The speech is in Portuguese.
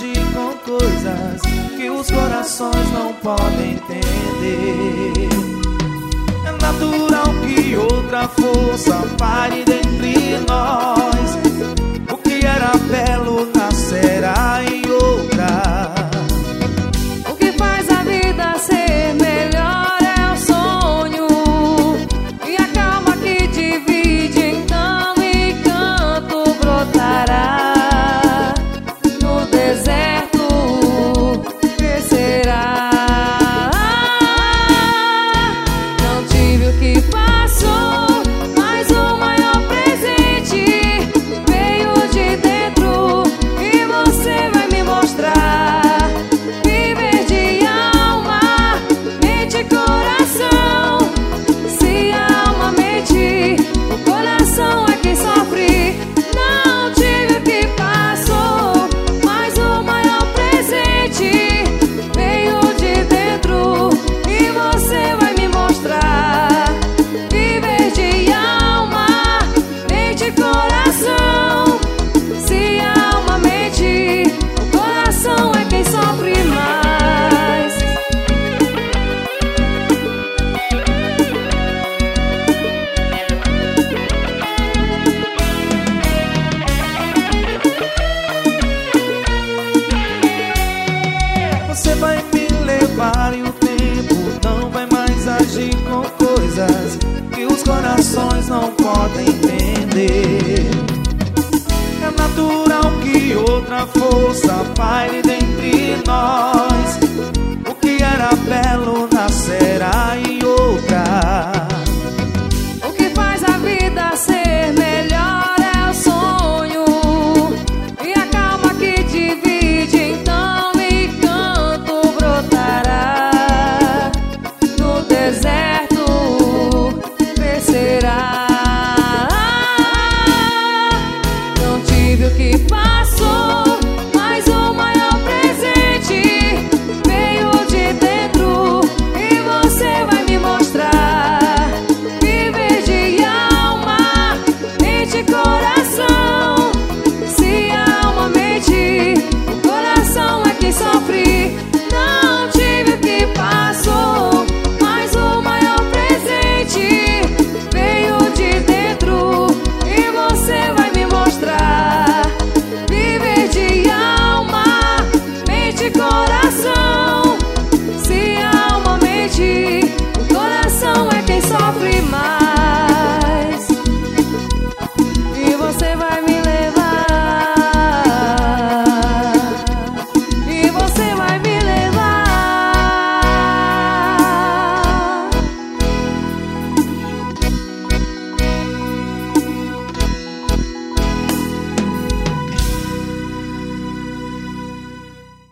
agir com coisas que os corações não podem entender. É natural que outra força pare dentre nós. O que era belo nascerá em outra. O que faz a vida ser melhor é o sonho e a calma que divide, então encanto brotará. No deserto crescerá. Não tive o que passou, mas o maior presente veio de dentro e você vai me mostrar. Viver de alma, mente e coração. Se a alma mente, o coração é quem sofre. Não tive o que passou, mas o maior presente veio de dentro e você vai me mostrar. Viver de alma, mente e coração. Se a alma mente, o coração é quem sofre mais. Você vai me levar e o tempo não vai mais agir com coisas que os corações não podem entender. É natural que outra força vai